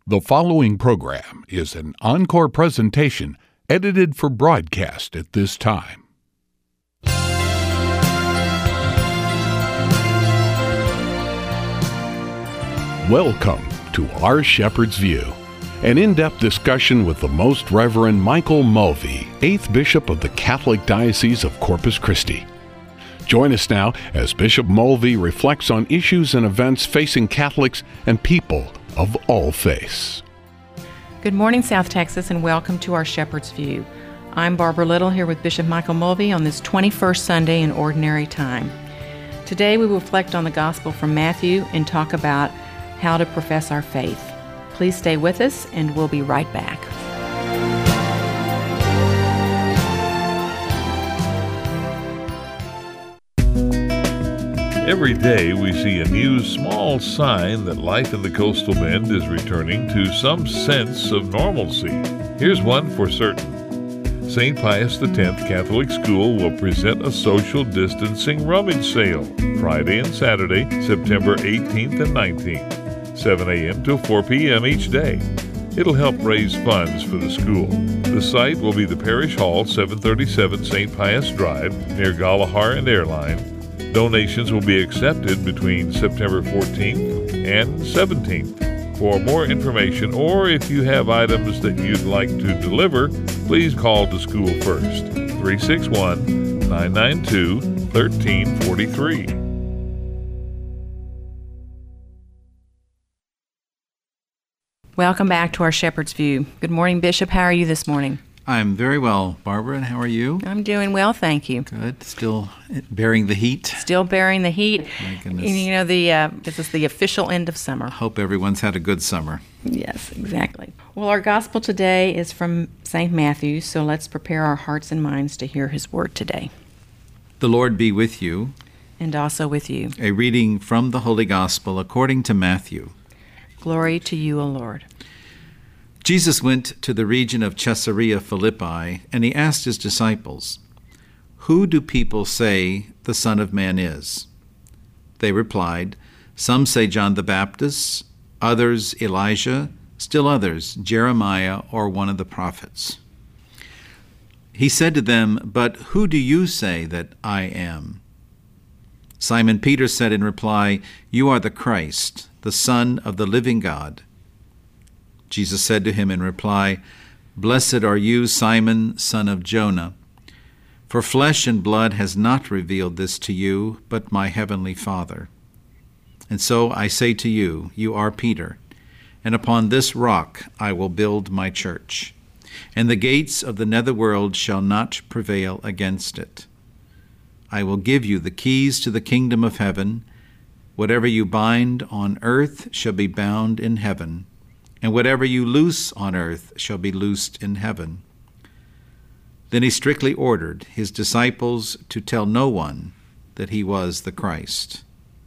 The following program is an encore presentation edited for broadcast at this time. Welcome to Our Shepherd's View, an in-depth discussion with the Most Reverend Michael Mulvey, 8th Bishop of the Catholic Diocese of Corpus Christi. Join us now as Bishop Mulvey reflects on issues and events facing Catholics and people of all faiths. Good morning, South Texas, and welcome to Our Shepherd's View. I'm Barbara Little here with Bishop Michael Mulvey on this 21st Sunday in Ordinary Time. Today we will reflect on the Gospel from Matthew and talk about how to profess our faith. Please stay with us, and we'll be right back. Every day we see a new small sign that life in the Coastal Bend is returning to some sense of normalcy. Here's one for certain. St. Pius X Catholic School will present a social distancing rummage sale Friday and Saturday, September 18th and 19th, 7 a.m. to 4 p.m. each day. It'll help raise funds for the school. The site will be the Parish Hall, 737 St. Pius Drive, near Galahar and Airline. Donations will be accepted between September 14th and 17th. For more information, or if you have items that you'd like to deliver, please call the school first, 361-992-1343. Welcome back to Our Shepherd's View. Good morning, Bishop. How are you this morning? I'm very well, Barbara, and how are you? I'm doing well, thank you. Good. Still bearing the heat? Still bearing the heat. My goodness. You know, this is the official end of summer. Hope everyone's had a good summer. Yes, exactly. Well, our gospel today is from St. Matthew, so let's prepare our hearts and minds to hear his word today. The Lord be with you. And also with you. A reading from the Holy Gospel according to Matthew. Glory to you, O Lord. Jesus went to the region of Caesarea Philippi, and he asked his disciples, "Who do people say the Son of Man is?" They replied, "Some say John the Baptist, others Elijah, still others Jeremiah or one of the prophets." He said to them, "But who do you say that I am?" Simon Peter said in reply, "You are the Christ, the Son of the living God." Jesus said to him in reply, "Blessed are you, Simon, son of Jonah, for flesh and blood has not revealed this to you, but my heavenly Father. And so I say to you, you are Peter, and upon this rock I will build my church, and the gates of the netherworld shall not prevail against it. I will give you the keys to the kingdom of heaven. Whatever you bind on earth shall be bound in heaven, and whatever you loose on earth shall be loosed in heaven." Then he strictly ordered his disciples to tell no one that he was the Christ.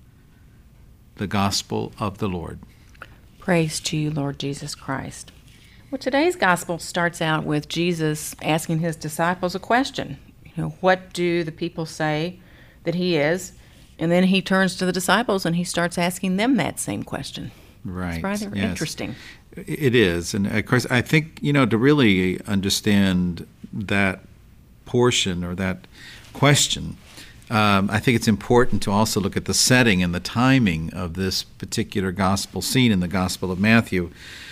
The Gospel of the Lord. Praise to you, Lord Jesus Christ. Well, today's Gospel starts out with Jesus asking his disciples a question. What do the people say that he is? And then he turns to the disciples and he starts asking them that same question. Right. It's rather interesting. It is. And of course, I think, to really understand that portion or that question, I think it's important to also look at the setting and the timing of this particular gospel scene in the Gospel of Matthew,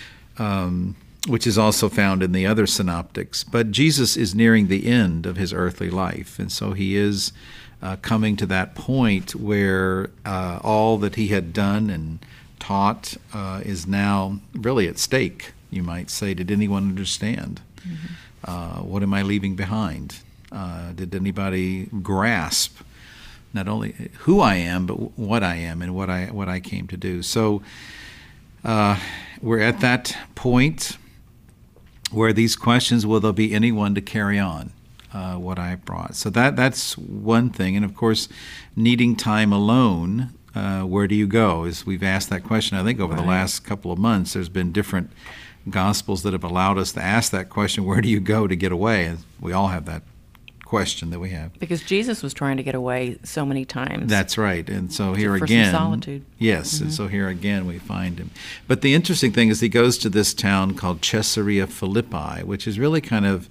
which is also found in the other synoptics. But Jesus is nearing the end of his earthly life, and so he is coming to that point where all that he had done and taught is now really at stake, you might say. Did anyone understand? Mm-hmm. What am I leaving behind? Did anybody grasp not only who I am, but what I am and what I came to do? So we're at that point where these questions, will there be anyone to carry on what I brought? So that's one thing. And of course, needing time alone, where do you go? As we've asked that question, I think over the last couple of months, there's been different Gospels that have allowed us to ask that question, where do you go to get away? And we all have that question that we have. Because Jesus was trying to get away so many times. That's right. And so here for again, some solitude. Yes, and so here again we find him. But the interesting thing is he goes to this town called Caesarea Philippi, which is really kind of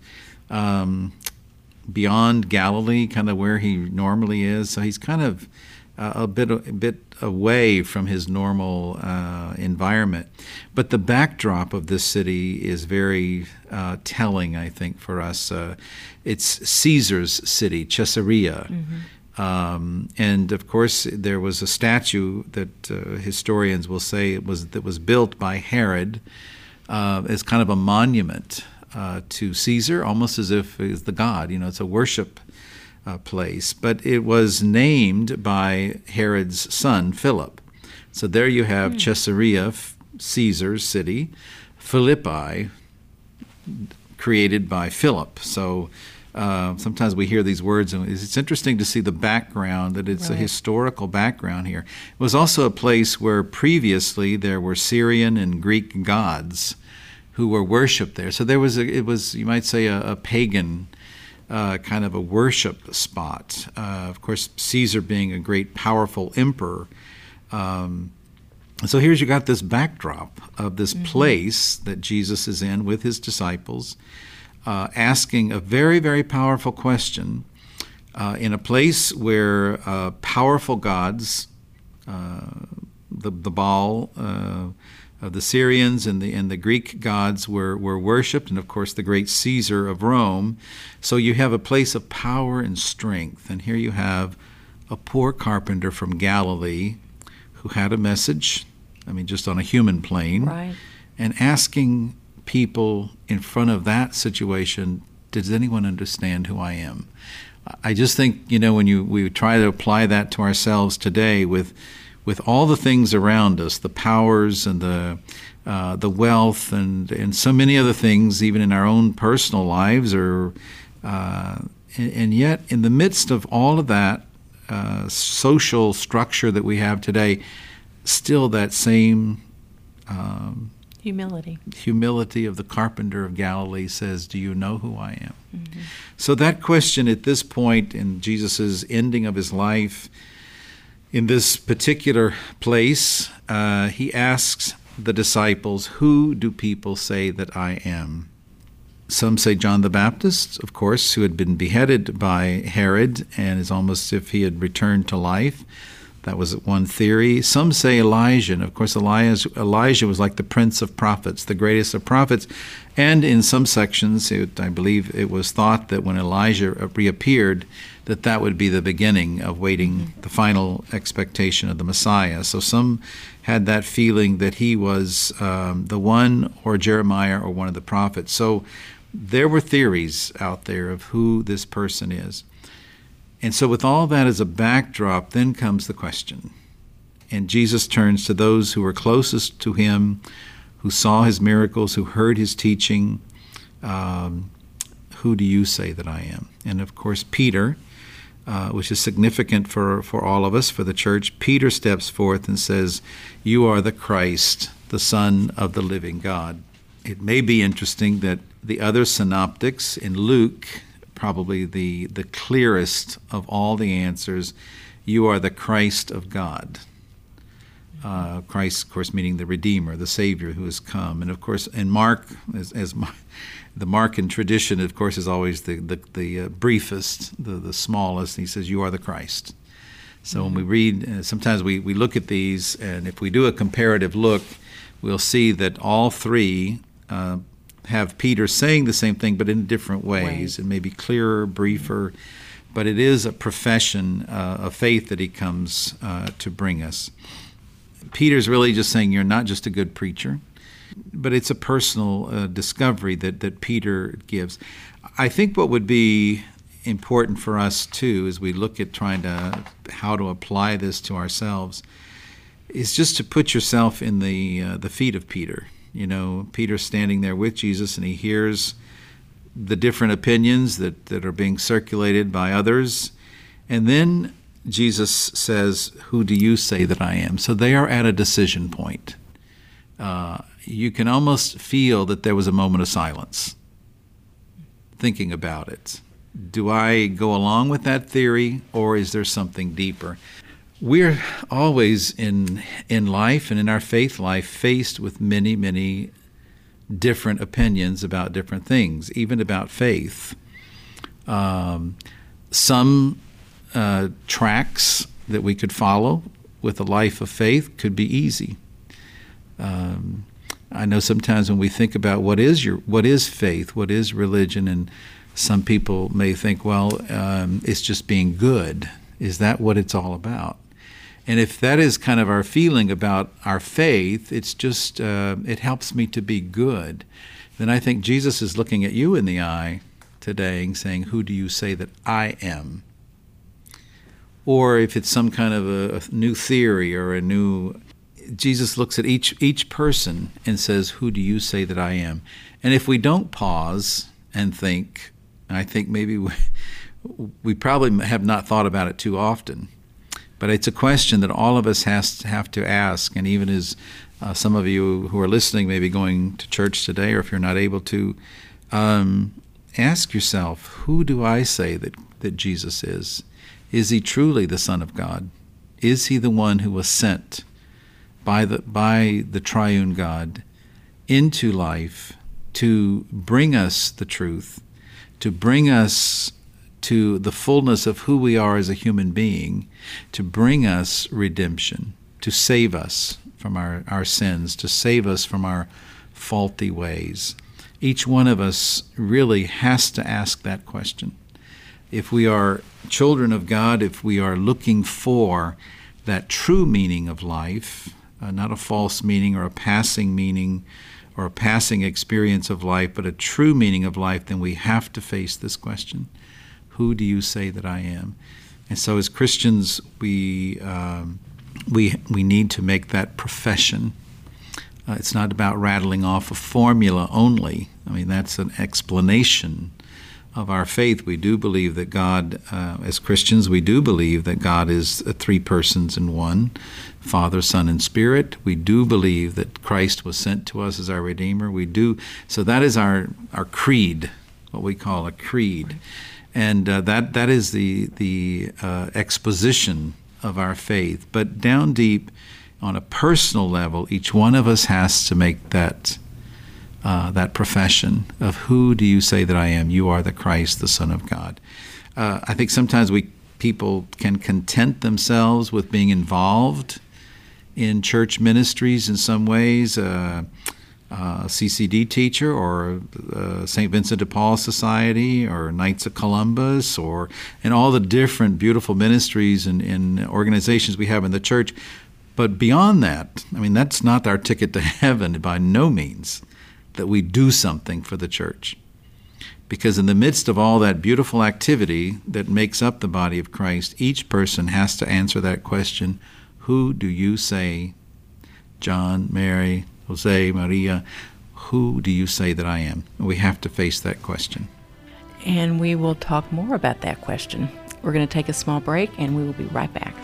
beyond Galilee, kind of where he normally is. So he's kind of a bit away from his normal environment. But the backdrop of this city is very telling, I think, for us. It's Caesar's city, Caesarea. And of course, there was a statue that historians will say that was built by Herod as kind of a monument to Caesar, almost as if he's the god. It's a worship place, but it was named by Herod's son, Philip. So there you have Caesarea, Caesar's city, Philippi, created by Philip. So sometimes we hear these words, and it's interesting to see the background, that it's a historical background here. It was also a place where previously there were Syrian and Greek gods who were worshipped there. So it was, you might say, a pagan kind of a worship spot. Of course, Caesar being a great, powerful emperor. So here's you got this backdrop of this place that Jesus is in with his disciples, asking a very, very powerful question in a place where powerful gods, the Baal, the Syrians and the Greek gods were worshipped, and of course the great Caesar of Rome. So you have a place of power and strength, and here you have a poor carpenter from Galilee who had a message, just on a human plane, and asking people in front of that situation, does anyone understand who I am? I just think, when we try to apply that to ourselves today with all the things around us, the powers and the wealth and so many other things, even in our own personal lives, and yet in the midst of all of that social structure that we have today, still that same humility of the carpenter of Galilee says, do you know who I am? So that question at this point in Jesus' ending of his life, in this particular place, he asks the disciples, who do people say that I am? Some say John the Baptist, of course, who had been beheaded by Herod and is almost as if he had returned to life. That was one theory. Some say Elijah, and of course Elijah was like the prince of prophets, the greatest of prophets. And in some sections, I believe it was thought that when Elijah reappeared, that would be the beginning of waiting the final expectation of the Messiah. So some had that feeling that he was the one, or Jeremiah, or one of the prophets. So there were theories out there of who this person is. And so with all that as a backdrop, then comes the question. And Jesus turns to those who were closest to him, who saw his miracles, who heard his teaching. Who do you say that I am? And of course, Peter, which is significant for all of us, for the church, Peter steps forth and says, you are the Christ, the Son of the living God. It may be interesting that the other synoptics in Luke, probably the clearest of all the answers, you are the Christ of God. Christ, of course, meaning the Redeemer, the Savior who has come. And of course, in Mark, the Markan tradition, of course, is always the briefest, the smallest. He says, you are the Christ. So when we read, sometimes we look at these, and if we do a comparative look, we'll see that all three have Peter saying the same thing, but in different ways. It may be clearer, briefer, but it is a profession of faith that he comes to bring us. Peter's really just saying you're not just a good preacher, but it's a personal discovery that Peter gives. I think what would be important for us too, as we look at how to apply this to ourselves, is just to put yourself in the feet of Peter. Peter's standing there with Jesus, and he hears the different opinions that are being circulated by others, and then Jesus says, who do you say that I am? So they are at a decision point. You can almost feel that there was a moment of silence, thinking about it. Do I go along with that theory, or is there something deeper? We're always in life and in our faith life faced with many, many different opinions about different things, even about faith. Some tracks that we could follow with a life of faith could be easy. I know sometimes when we think about what is faith, what is religion, and some people may think, well, it's just being good. Is that what it's all about? And if that is kind of our feeling about our faith, it's just, it helps me to be good, then I think Jesus is looking at you in the eye today and saying, who do you say that I am? Or if it's some kind of a new theory or Jesus looks at each person and says, who do you say that I am? And if we don't pause and think, I think maybe we probably have not thought about it too often. But it's a question that all of us have to ask, and even as some of you who are listening may be going to church today, or if you're not able to, ask yourself, who do I say that Jesus is? Is he truly the Son of God? Is he the one who was sent by the triune God into life to bring us the truth, to bring us to the fullness of who we are as a human being, to bring us redemption, to save us from our sins, to save us from our faulty ways? Each one of us really has to ask that question. If we are children of God, if we are looking for that true meaning of life, not a false meaning or a passing meaning or a passing experience of life, but a true meaning of life, then we have to face this question. Who do you say that I am? And so as Christians, we need to make that profession. It's not about rattling off a formula only. I mean, that's an explanation of our faith. We do believe that God, as Christians, we do believe that God is three persons in one, Father, Son, and Spirit. We do believe that Christ was sent to us as our Redeemer. We do. So that is our creed, what we call a creed. And that is the exposition of our faith. But down deep, on a personal level, each one of us has to make that profession of who do you say that I am? You are the Christ, the Son of God. I think sometimes people can content themselves with being involved in church ministries in some ways. CCD teacher or St. Vincent de Paul Society or Knights of Columbus and all the different beautiful ministries and organizations we have in the church. But beyond that, I mean, that's not our ticket to heaven by no means, that we do something for the church. Because in the midst of all that beautiful activity that makes up the body of Christ, each person has to answer that question, who do you say, John, Mary, Jose, Maria, who do you say that I am? We have to face that question. And we will talk more about that question. We're going to take a small break, and we will be right back.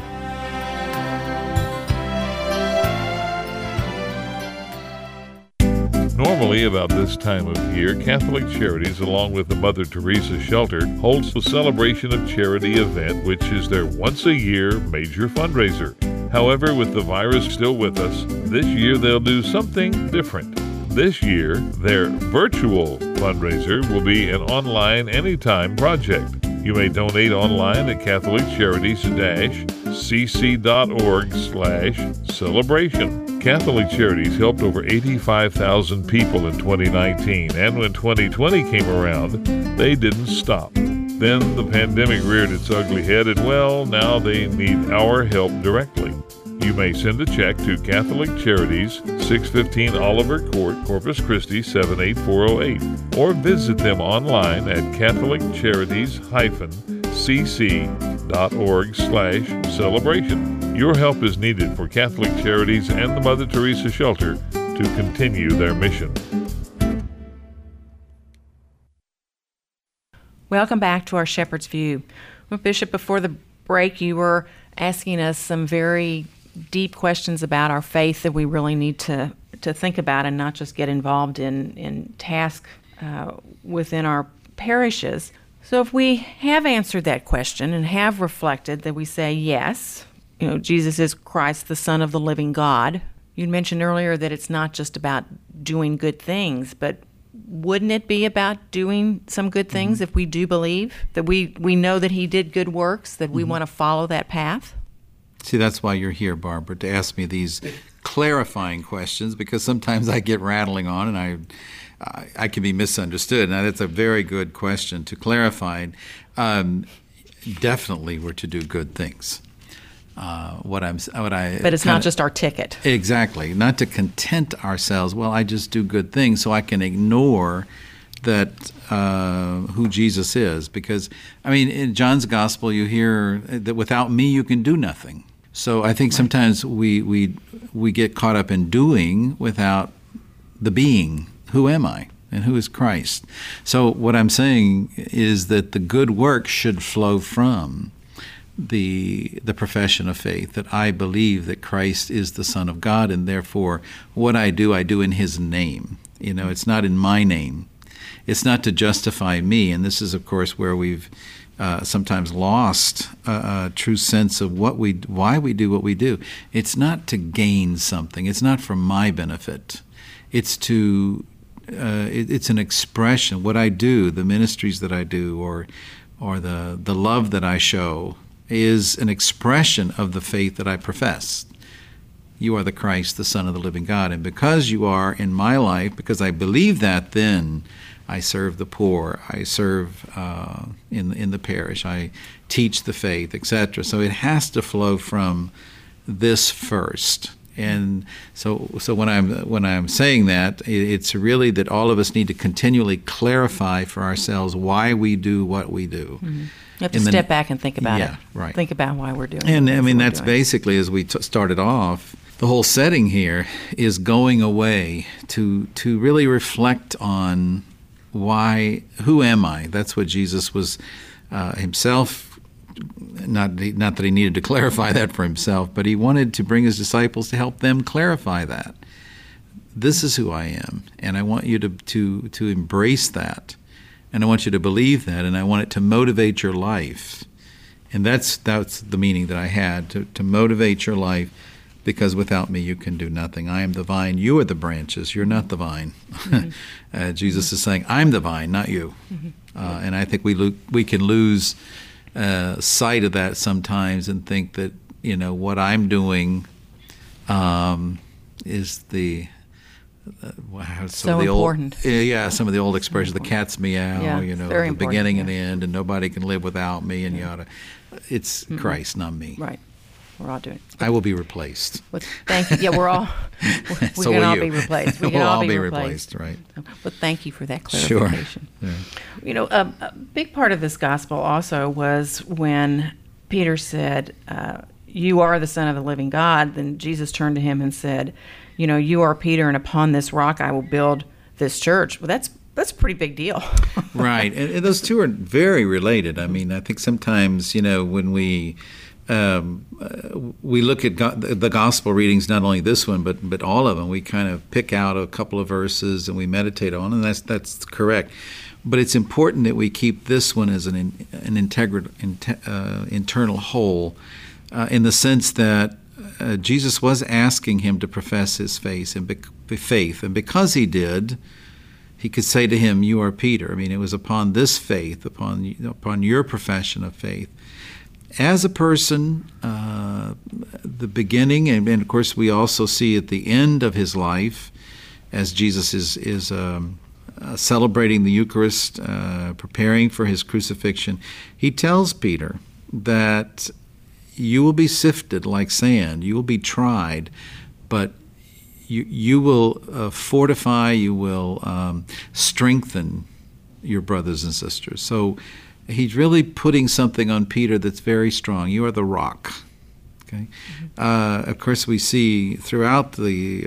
Normally, about this time of year, Catholic Charities, along with the Mother Teresa Shelter, holds the Celebration of Charity event, which is their once-a-year major fundraiser. However, with the virus still with us, this year they'll do something different. This year, their virtual fundraiser will be an online anytime project. You may donate online at catholiccharities-cc.org/celebration. Catholic Charities helped over 85,000 people in 2019, and when 2020 came around, they didn't stop. Then the pandemic reared its ugly head, and well, now they need our help directly. You may send a check to Catholic Charities, 615 Oliver Court, Corpus Christi, 78408, or visit them online at catholiccharities-cc.org/celebration. Your help is needed for Catholic Charities and the Mother Teresa Shelter to continue their mission. Welcome back to our Shepherd's View. Well, Bishop, before the break, you were asking us some very deep questions about our faith that we really need to think about and not just get involved in tasks within our parishes. So if we have answered that question and have reflected that we say, yes, Jesus is Christ, the Son of the living God. You mentioned earlier that it's not just about doing good things, but wouldn't it be about doing some good things if we do believe that we know that he did good works, that we want to follow that path? See, that's why you're here, Barbara, to ask me these clarifying questions, because sometimes I get rattling on and I can be misunderstood. Now, that's a very good question to clarify. Definitely we're to do good things. But it's not just our ticket. Exactly. Not to content ourselves. Well, I just do good things so I can ignore that who Jesus is. Because, in John's gospel, you hear that without me you can do nothing. So I think sometimes we get caught up in doing without the being. Who am I? And who is Christ? So what I'm saying is that the good work should flow from the profession of faith, that I believe that Christ is the Son of God, and therefore what I do in His name. It's not in my name. It's not to justify me, and this is, of course, where we've sometimes lost a true sense of why we do what we do. It's not to gain something. It's not for my benefit. It's it's an expression. What I do, the ministries that I do, or the love that I show, is an expression of the faith that I profess. You are the Christ, the Son of the living God. And because you are in my life, because I believe that, then I serve the poor, I serve in the parish, I teach the faith, etc. So it has to flow from this first. And so when I'm saying that, it's really that all of us need to continually clarify for ourselves why we do what we do. Mm-hmm. You have to step back and think about it. Right. Think about why we're doing it. And that's basically, as we started off, the whole setting here is going away to really reflect on who am I? That's what Jesus was himself. Not that he needed to clarify that for himself, but he wanted to bring his disciples to help them clarify that. This is who I am, and I want you to embrace that, and I want you to believe that, and I want it to motivate your life. And that's the meaning that I had, to motivate your life, because without me you can do nothing. I am the vine, you are the branches, you're not the vine. Mm-hmm. Jesus is saying, I'm the vine, not you. Mm-hmm. And I think we can lose sight of that sometimes and think that what I'm doing is so important. Some of the old expressions, the cat's meow, the beginning and end, and nobody can live without me, and yada. It's Christ, not me. Right. We're all doing it. I will be replaced. Well, thank you. Yeah, we're all. We can all be replaced. We can all be replaced, right? But thank you for that clarification. Sure. Yeah. A big part of this gospel also was when Peter said, "You are the Son of the living God." Then Jesus turned to him and said, "You are Peter, and upon this rock I will build this church." Well, that's a pretty big deal. Right, and those two are very related. I think sometimes when we look at the gospel readings, not only this one, but all of them. We kind of pick out a couple of verses and we meditate on, and that's correct. But it's important that we keep this one as an internal whole, in the sense that Jesus was asking him to profess his faith, and because he did, he could say to him, "You are Peter." It was upon this faith, upon your profession of faith. As a person, the beginning, and of course we also see at the end of his life, as Jesus is celebrating the Eucharist, preparing for his crucifixion, he tells Peter that you will be sifted like sand, you will be tried, but you will fortify, you will strengthen your brothers and sisters. So he's really putting something on Peter that's very strong. You are the rock. Okay. Mm-hmm. Of course, we see throughout the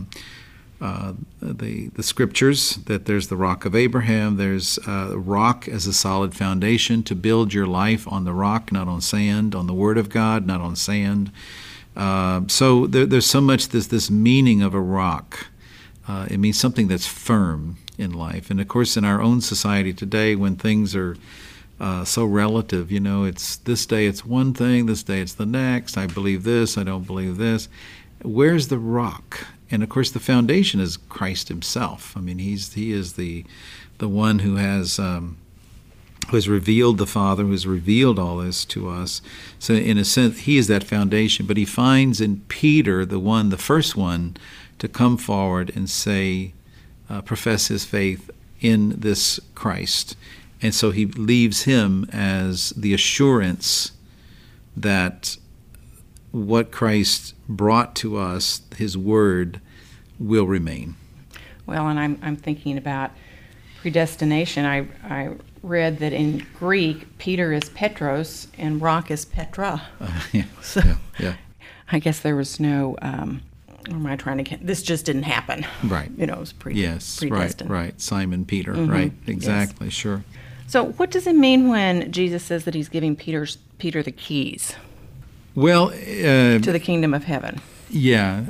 scriptures that there's the rock of Abraham. There's rock as a solid foundation to build your life on the rock, not on sand. On the Word of God, not on sand. So there's so much this meaning of a rock. It means something that's firm in life. And of course, in our own society today, when things are so relative. It's this day it's one thing, this day it's the next. I believe this, I don't believe this. Where's the rock? And of course, the foundation is Christ Himself. I mean, He is the one who has revealed the Father, who has revealed all this to us. So in a sense, He is that foundation. But He finds in Peter the first one, to come forward and say, profess his faith in this Christ. And so He leaves him as the assurance that what Christ brought to us, His Word, will remain. Well, and I'm thinking about predestination. I read that in Greek, Peter is Petros and rock is Petra. Yeah. I guess there was no, this just didn't happen. Right. It was predestined. Right. Simon Peter, right, exactly, yes. Sure. So what does it mean when Jesus says that He's giving Peter the keys? Well, to the kingdom of heaven. Yeah.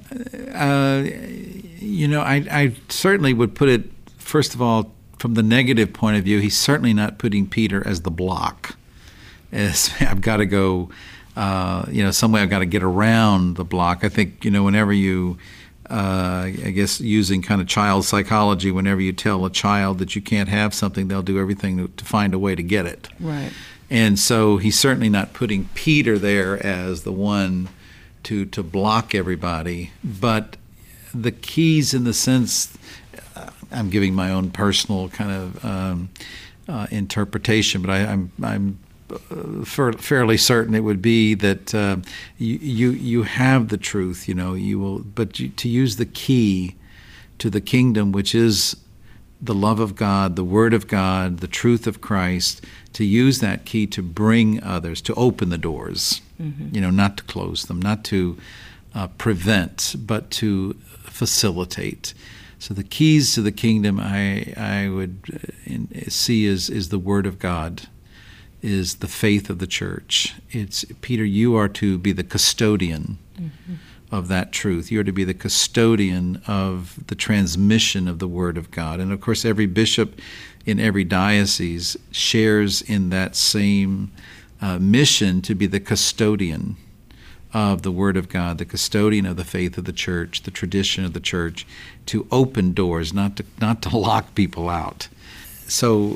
I certainly would put it, first of all, from the negative point of view, He's certainly not putting Peter as the block. As I've got to go, some way I've got to get around the block. I think, whenever you, I guess using kind of child psychology, whenever you tell a child that you can't have something, they'll do everything to find a way to get it. Right. And so He's certainly not putting Peter there as the one to block everybody. But the keys, in the sense, I'm giving my own personal kind of interpretation, but I'm fairly certain it would be that you have the truth. You will, but to use the key to the kingdom, which is the love of God, the Word of God, the truth of Christ, to use that key to bring others, to open the doors, not to close them, not to prevent, but to facilitate. So the keys to the kingdom I would see is the Word of God, is the faith of the church. It's, Peter, you are to be the custodian of that truth. You are to be the custodian of the transmission of the Word of God. And of course, every bishop in every diocese shares in that same mission, to be the custodian of the Word of God, the custodian of the faith of the church, the tradition of the church, to open doors, not to lock people out. So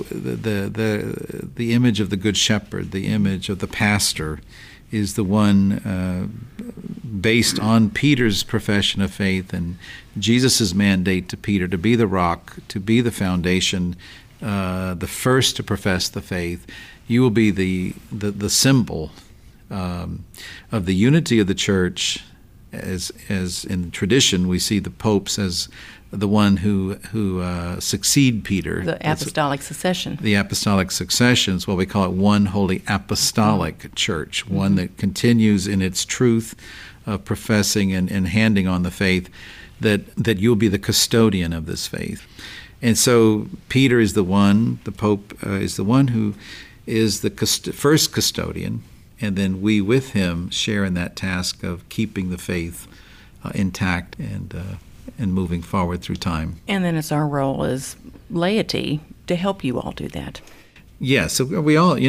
the image of the Good Shepherd, the image of the pastor, is the one based on Peter's profession of faith and Jesus' mandate to Peter to be the rock, to be the foundation, the first to profess the faith. You will be the symbol of the unity of the church, as in tradition we see the popes as the one who succeed Peter. The apostolic succession. The apostolic succession is what we call it, one holy apostolic church, one that continues in its truth of professing and handing on the faith, that you'll be the custodian of this faith. And so Peter is the one, the Pope is the one who is the first custodian, and then we with him share in that task of keeping the faith intact and moving forward through time. And then it's our role as laity to help you all do that. Yeah, so we all,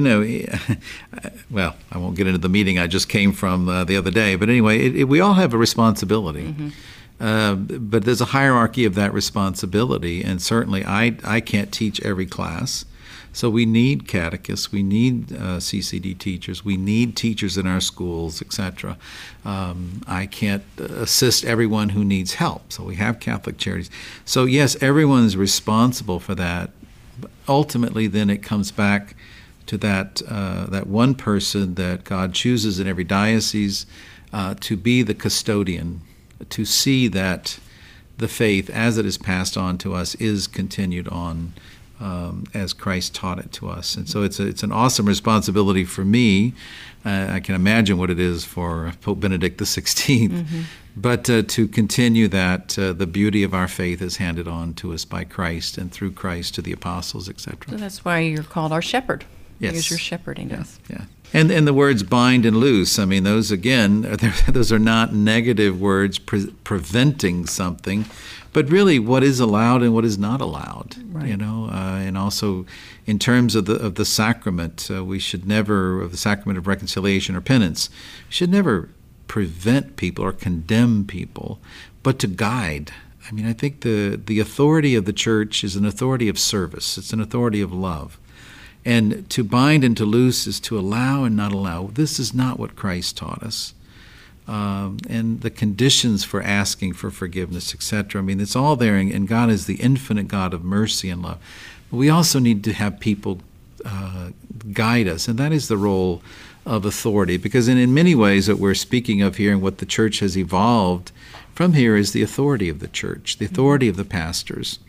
well, I won't get into the meeting I just came from the other day, but anyway, we all have a responsibility. But there's a hierarchy of that responsibility, and certainly I can't teach every class. So we need catechists, we need CCD teachers, we need teachers in our schools, etc. I can't assist everyone who needs help, so we have Catholic Charities. So yes, everyone is responsible for that. But ultimately, then it comes back to that one person that God chooses in every diocese to be the custodian, to see that the faith, as it is passed on to us, is continued on as Christ taught it to us. And so it's an awesome responsibility for me. I can imagine what it is for Pope Benedict XVI. But to continue that, the beauty of our faith is handed on to us by Christ and through Christ to the apostles, etc. So that's why you're called our shepherd. Yes. Because you're shepherding us. Yeah. And the words bind and loose, I mean, those again, those are not negative words preventing something, but really what is allowed and what is not allowed. Right. And also in terms of the sacrament, we should never, of the sacrament of reconciliation or penance, we should never prevent people or condemn people, but to guide. I mean, I think the authority of the church is an authority of service. It's an authority of love. And to bind and to loose is to allow and not allow. This is not what Christ taught us. And the conditions for asking for forgiveness, etc. I mean, it's all there, and God is the infinite God of mercy and love. But we also need to have people guide us, and that is the role of authority. Because in many ways what we're speaking of here and what the church has evolved from here is the authority of the church, the authority of the pastors.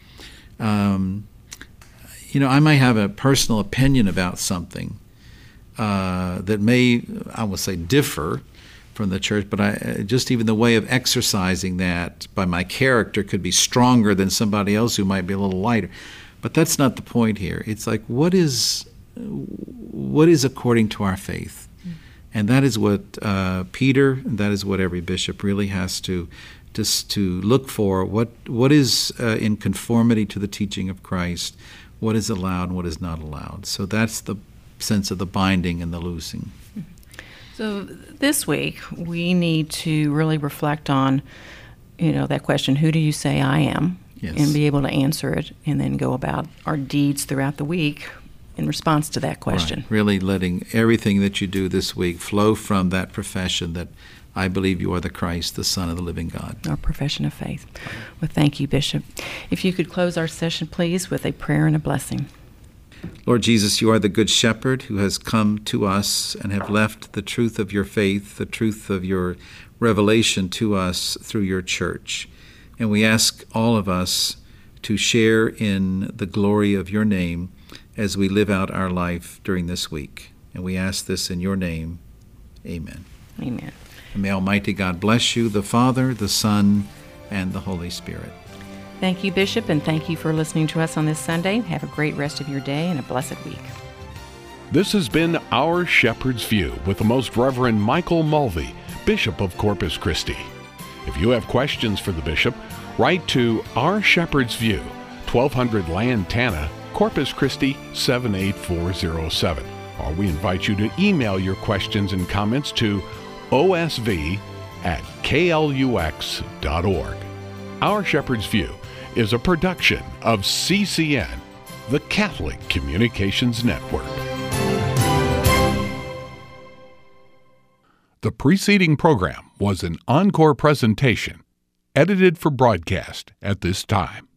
I might have a personal opinion about something that may, I will say, differ from the church, but just even the way of exercising that by my character could be stronger than somebody else who might be a little lighter. But that's not the point here. It's like, what is according to our faith? And that is what Peter, and that is what every bishop really has to look for. What is in conformity to the teaching of Christ? What is allowed and what is not allowed? So that's the sense of the binding and the loosing. So this week we need to really reflect on, that question, who do you say I am? Yes. And be able to answer it, and then go about our deeds throughout the week in response to that question. Right. Really letting everything that you do this week flow from that profession that I believe you are the Christ, the Son of the living God. Our profession of faith. Well, thank you, Bishop. If you could close our session, please, with a prayer and a blessing. Lord Jesus, you are the good shepherd who has come to us and have left the truth of your faith, the truth of your revelation to us through your church. And we ask all of us to share in the glory of your name as we live out our life during this week. And we ask this in your name. Amen. Amen. And may Almighty God bless you, the Father, the Son, and the Holy Spirit. Thank you, Bishop, and thank you for listening to us on this Sunday. Have a great rest of your day and a blessed week. This has been Our Shepherd's View with the Most Reverend Michael Mulvey, Bishop of Corpus Christi. If you have questions for the Bishop, write to Our Shepherd's View, 1200 Lantana, Corpus Christi 78407. Or we invite you to email your questions and comments to osv@klux.org. Our Shepherd's View is a production of CCN, the Catholic Communications Network. The preceding program was an encore presentation, edited for broadcast at this time.